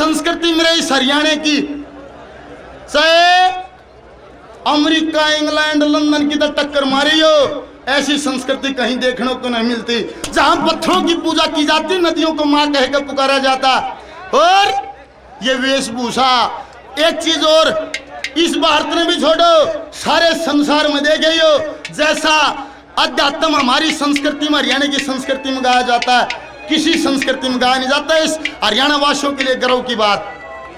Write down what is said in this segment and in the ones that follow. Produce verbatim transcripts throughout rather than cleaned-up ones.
संस्कृति मेरे इस हरियाणा की, चाहे अमेरिका, इंग्लैंड, लंदन की तो टक्कर मारी हो, ऐसी संस्कृति कहीं देखने को नहीं मिलती। जहां पत्थरों की पूजा की जाती, नदियों को मां कहकर पुकारा जाता, और ये वेशभूषा। एक चीज और, इस भारत ने भी छोड़ो, सारे संसार में देखे हो, जैसा अध्यात्म हमारी संस्कृति में, हरियाणा की संस्कृति में गाया जाता है, किसी संस्कृति में गाया नहीं जाता। इस हरियाणा वासियों के लिए गर्व की बात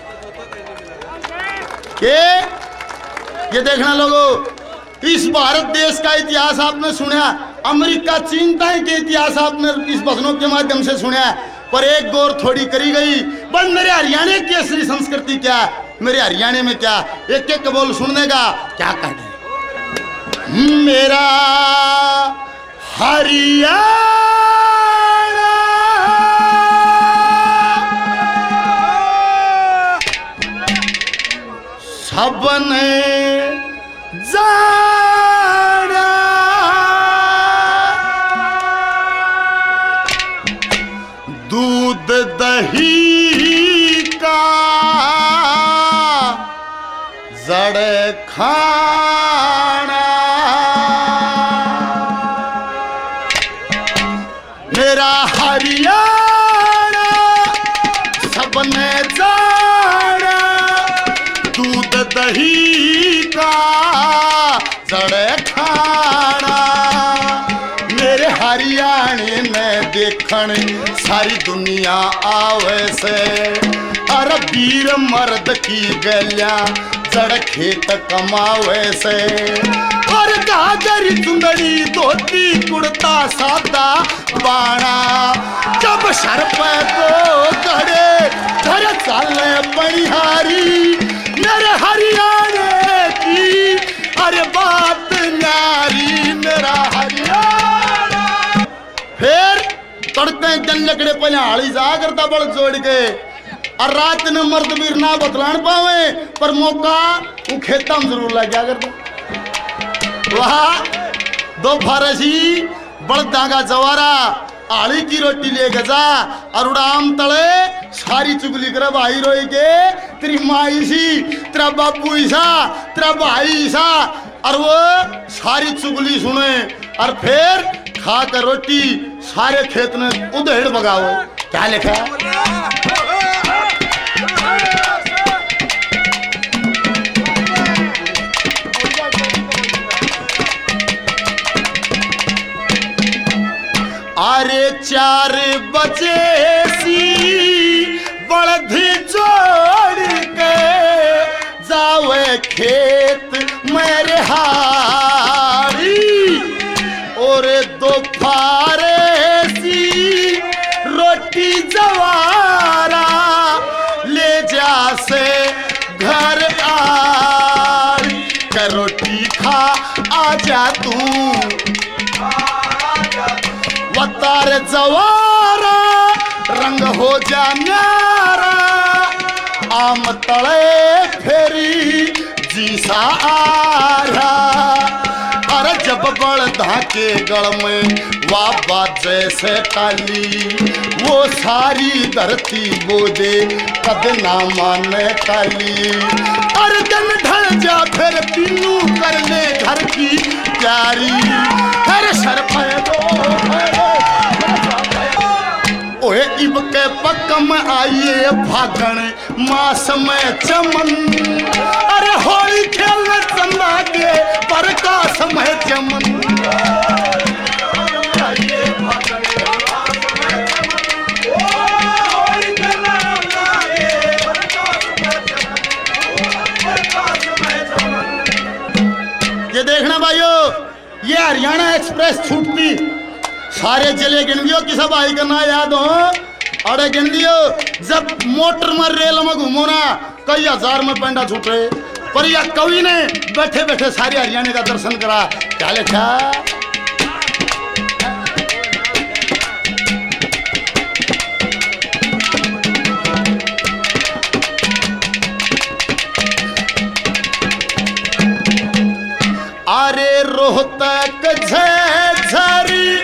के ये देखना लोगों, इस भारत देश का इतिहास आपने सुना, अमेरिका, चीन तक के इतिहास आपने इस भजनों के माध्यम से सुना, पर एक गौर थोड़ी करी गई। बस मेरे हरियाणा की असली संस्कृति क्या है, मेरे हरियाणा में क्या, एक एक बोल सुनने का क्या कहते हैं। मेरा हरियाणा सबने जाना, दूध दही का जड़ खाना, मेरा हरियाणा सबने जाना, दूध दही का जड़ खाना, मेरे हरियाणे में देखण सारी दुनिया आवे से, अरे वीर मर्द की गलियां जड़ खेत कमावे से, और गाजर चुंदड़ी धोती कुर्ता सादा बाणा, जब सर पे तो खड़े घर चले बनिहारी, मेरे हरियाणा की अरे बात नारी, मेरा हरियाणा। फिर तड़के जन लकड़े पहले हाली जा करता बड़ जोड़ के, और रात ने मर्द वीर ना बतलान पावे, पर मौका वो खेता में जरूर लग गया करता। वहाँ दो फारसी बड़दा का जवारा आली की रोटी ले गजा, और उड़ाम तले सारी चुगली करे, भाई रोई के तेरी माई सी, तेरा बापू ईसा, तेरा भाई ईसा, और वो सारी चुगली सुने, और फिर खा कर रोटी सारे खेत में उधेड़ भगाओ। क्या लिखा? अरे चार बजे सी बलद जोड़ के जावे खेत मेरे हारी, और दोपहरे सी रोटी जवारा ले जा से घर आई, कर रोटी खा आजा तू, वतार जवारा रंग हो जा न्यारा, आम तले फेरी जीसा आरा, अरे जब बड़दा के गल में वाबा जैसे ताली, वो सारी धरती बोदे कद ना माने ताली, अरे दिन ढल जा फिर तीनू कर ले घर की प्यारी, अरे सर पे ओए इब के पक में आइए फागण मास में चमन, अरे होली खेल चंदा के प्रकाश में चमन, ये देखना भाइयों, ये हरियाणा एक्सप्रेस छूटती सारे जिले गिन लियो, कि सब आई करना याद हो, अरे गिन लियो, जब मोटर में रेल में घूमो ना कई हजार में पेंडा छूटे, पर यह कवि ने बैठे बैठे सारे हरियाणा का दर्शन करा। क्या लिखा? अरे रोहतक झरी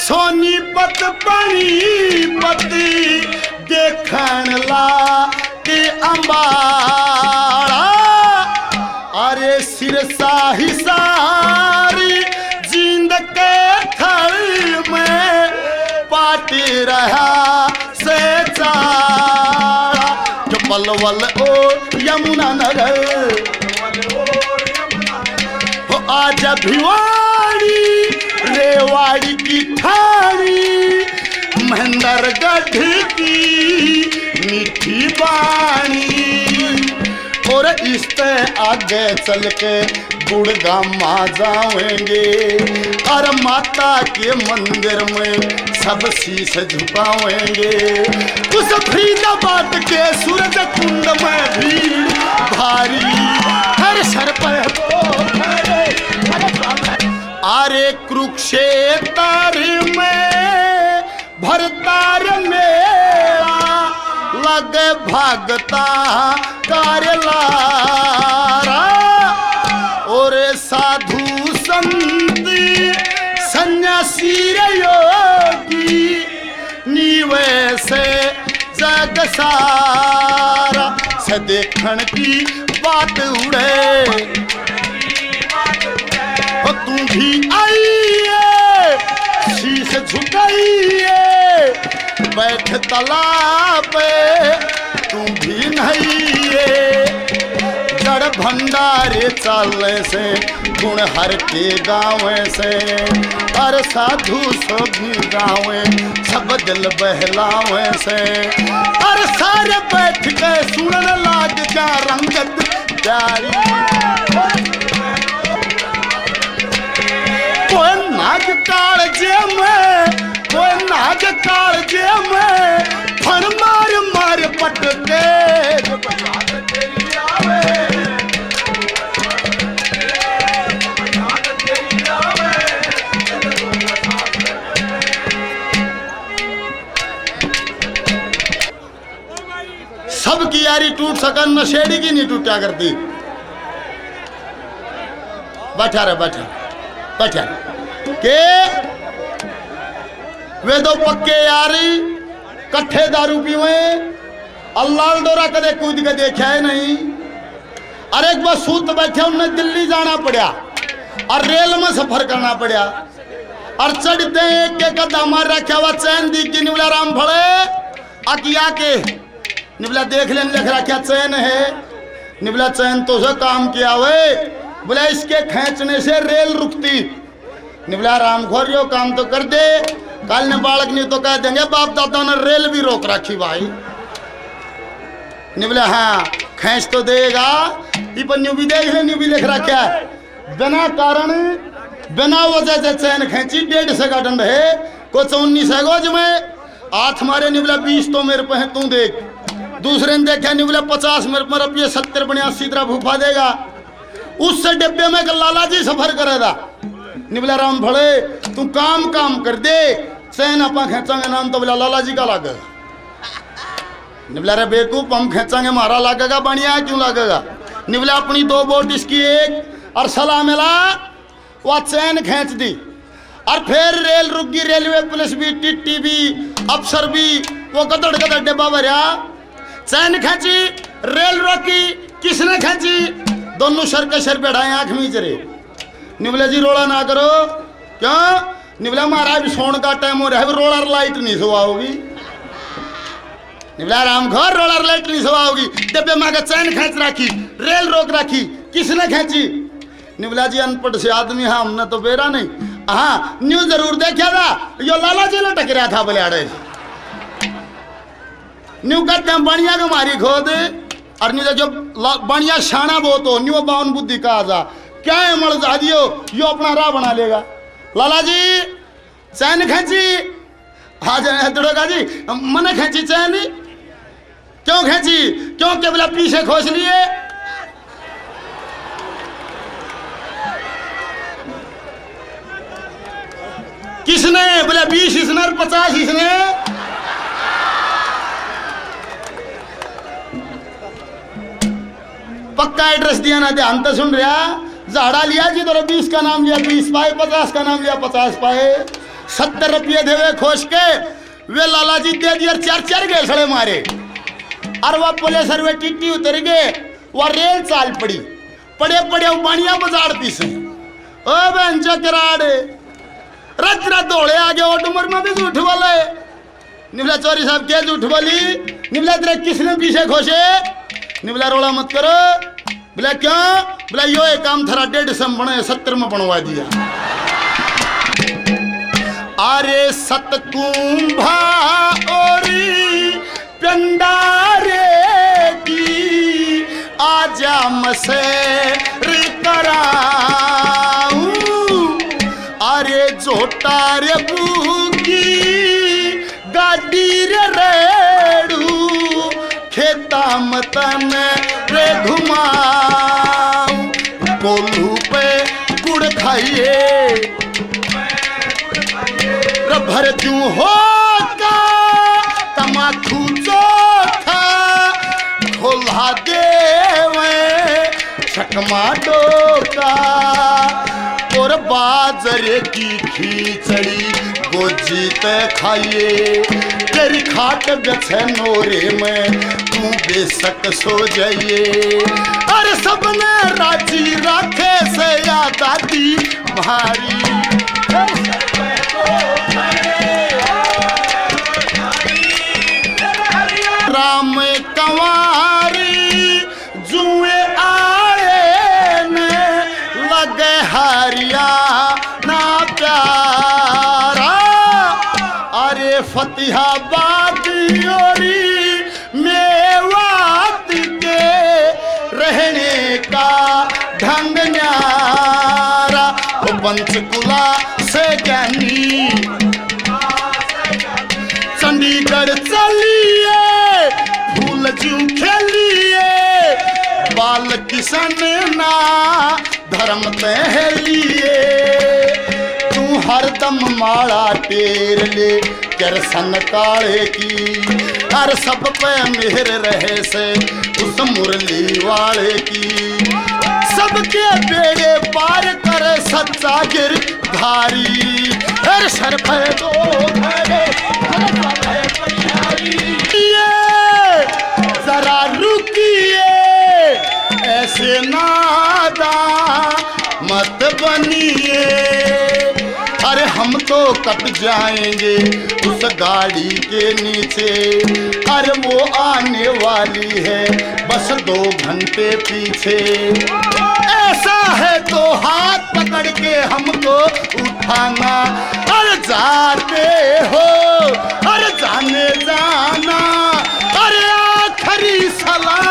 सोनीपत पानीपत देखण ला के वलवल और यमुना नगर हो आजा भिवाड़ी रेवाड़ी की ठाणी महेंद्रगढ़ की मीठी बाणी और इस तरह आगे चल के गुड़गामा जाएंगे और माता के मंदिर में सब शीश झुकाएंगे। उस फरीदाबाद के सूरज कुंड में भीड़ भारी हर सर पर अरे कुरुक्षेत्र में भरतार मेला लग भागता कारलारा और साधु संत सन्यासी योगी नीवे से जग सारा से देखण की बात उड़े हो तू भी आइए शीश झुकाइए बैठ तालाब पे तू भी नहाइए जड़ भंडारे चालने से गुण हर के गाँव से हर साधु सभी गाँव सब दिल बहलावे से हर सारे बैठ के सुनने लाग जा रंगत प्यारी कोई नाग कालजे में कोई नाग कालजे में फन मार मार पटके सबकी यारी टूट सकन नशेड़ी की नहीं टूटा करती। बैठा रहे बैठा बैठा के वे दो पक्के यारी कट्ठे दारू पीवे अल्लाह डोरा कदे कूद के देखा है नहीं। अरे एक बार सूत बैठे उन्हें दिल्ली जाना पड़ा और रेल में सफर करना पड़ा और चढ़ते एक एक कदम मार रखा हुआ चैन दी की निवला राम भड़े अकिया के निबला देख लेने लिख रहा क्या चैन है। निबला चैन तो से काम किया हुए बोला इसके खींचने से रेल रुकती। निबला राम घोर यो काम तो कर दे कल ने बालक नहीं तो कह देंगे बाप दादा ने रेल भी रोक रखी भाई। निबला हाँ खींच तो देगा ये पर न्यू भी देख ले न्यू भी लिख रखा है बिना कारण बिना वजह से चैन खींची डेढ़ से का दंड है को उन्नीस है गोज में आठ मारे निबला बीस तो मेरे पे है तू देख। दूसरे ने देखा निबला पचास मेरे पर रुपये सत्तर बनियासी तरह भूफा देगा उससे डिब्बे में लाला जी सफर करेगा। निबला राम भड़े तू काम काम कर दे चैन अपा खेचांगे नाम तो बोला लाला जी का लागेगा। निबला रे बेवकूफ हम खेचांगे मारा लागेगा बढ़िया क्यों लागेगा। निबला अपनी दो बोट इसकी एक और सलाह मिला वह चैन खींच दी और फिर रेल रुक गई। रेलवे पुलिस भी टिट्टी भी अफसर भी वो गदड़ गदड़ डिब्बा भरिया चैन खींची रेल रोकी किसने खींची दोनों सर के सर बैठाए आंख मीच रहे। निबला जी रोड़ा ना करो क्यों निबला महाराज सोने का टाइम हो रहा है रोलर लाइट नहीं सुहा होगी। निबला राम घर रोलर लाइट नहीं सुहा होगी डिब्बे में आगे चैन खींच रखी रेल रोक रखी किसने खींची। निबला जी अनपढ़ से आदमी है हमने तो बेरा नहीं हाँ न्यूज जरूर देखा था यो लाला जी लटक रहा था बलियाड़े न्यू कहते हैं बढ़िया के मारी खोद और न्यू जो बढ़िया शाना बहुत हो न्यू बावन बुद्धि का आजा क्या है मर जा दियो यो अपना राह बना लेगा। लाला जी चैन खींची हाँ दड़ोगा जी मने खींची चैन क्यों खींची क्यों के बोला पीछे खोज लिए किसने बोला बीस इसने और पचास इसने पक्का एड्रेस दिया ना ध्यान तो सुन रहा झाड़ा लिया जी तो बीस का नाम लिया बीस पाए पचास का नाम लिया पचास पाए सत्तर रुपये देवे खोज के वे लाला जी दे दिया चार चार गए सड़े मारे और वह पुलिस वे टिट्टी उतर गए वह रेल चाल पड़ी पड़े पड़े बानिया बाजार पीछे ओ बहन चकराड़े रच रच दौड़े आगे और डूमर में भी झूठ वाले निबला चौधरी साहब क्या झूठ बोली? निबला तेरे किसने पीछे खोसे? निबला रोड़ा मत करो। बोला क्यों? बोला यो एक काम थारा डेढ़ सौ बने सत्तर में बनवा दिया। अरे सतकुंभा ओरी पिंडारे की आजा मसेर कराऊं। अरे जोटारे बुकी गाड़ी रे रेड़ू खेता मतन रे घुमाऊं। कोल्हू पे गुड़ खाइए भर क्यों होगा तमाकू चोखा खोला देवे छकमा डोका। और बाजरे की खिचड़ी गोजीत खाइए तेरी खाट गछे नोरे में तू बेशक सो जाइए। अरे सबने राजी राखे से या दादी भारी। राम कंवारी जुए आए ने लगे हरिया ना प्यारा। अरे फतेहाबाद ओरी मेवात के रहने का ढंग न्यारा। पंचकुला से ज्ञानी चंडीगढ़ चलिए फूल जू खेलिए बाल किशन ना धर्म पहलिए। तू हरदम माड़ा टेर ले करसन काले की। हर सब पे मेहर रहे से उस मुरली वाले की। सबके बेड़े पार करे सच्चा गिरधारी। हर सर पे दो घड़े जरा रुकिए ऐसे नादा मत बनिए। अरे हम तो कट जाएंगे उस गाड़ी के नीचे। अरे वो आने वाली है बस दो घंटे पीछे। ऐसा है तो हाथ पकड़ के हमको उठाना। अरे जाते हो अरे जाने जाना। अरे आखिरी सलाम